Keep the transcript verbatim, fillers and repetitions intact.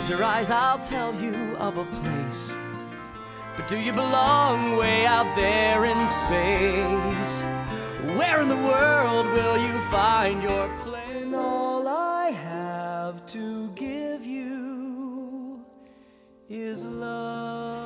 Close your eyes, I'll tell you of a place. But do you belong way out there in space? Where in the world will you find your place? And all I have to give you is love.